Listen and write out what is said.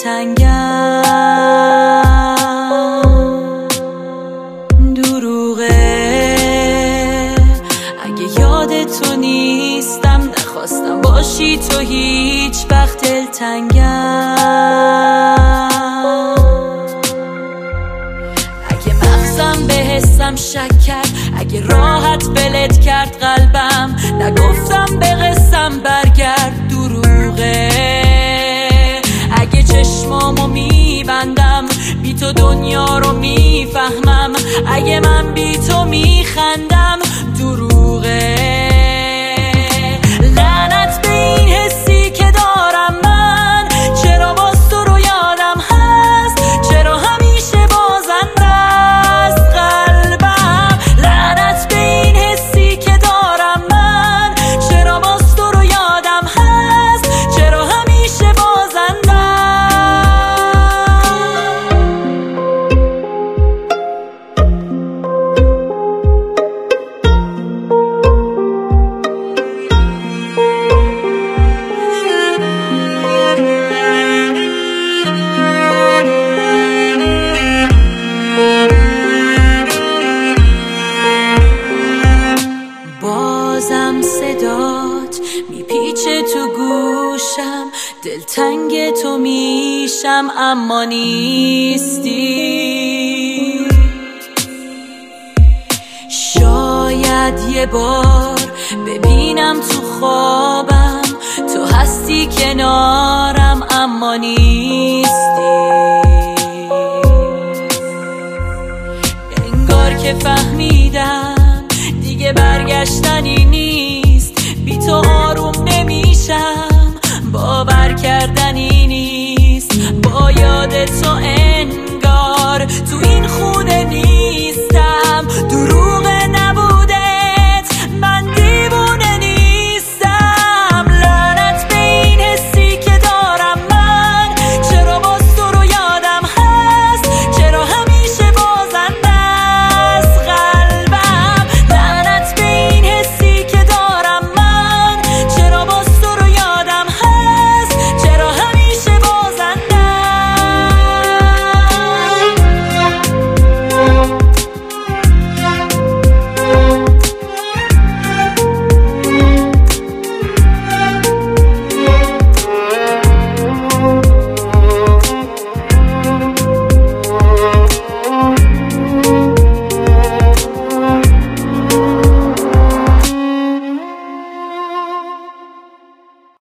دلتنگم. دروغه اگه یاد تو نیستم، نخواستم باشی تو هیچ وقت دلتنگم. اگه مغزم به حسم شک کرد، اگه راحت ولت کرد قلبم، نگفتم به قسم برگرد. دروغه اگه چشمامو میبندم، بی تو دنیا رو میفهمم، اگه من بی تو میخندم. دروغه لعنت به این حسی که دارم من، چرا باز تو رو یادم هست، چرا همیشه بازنده است قلبم. لعنت به این حسی که دارم من، چرا باز تو رو یادم هست، چرا همیشه بازنده. بازم صدات میپیچه تو گوشم، دلتنگ تو میشم اما نیستی. شاید یه بار ببینم تو خوابم، تو هستی کنارم اما نیستی. انگار که فهمیدم دیگه برگشتنی نیست.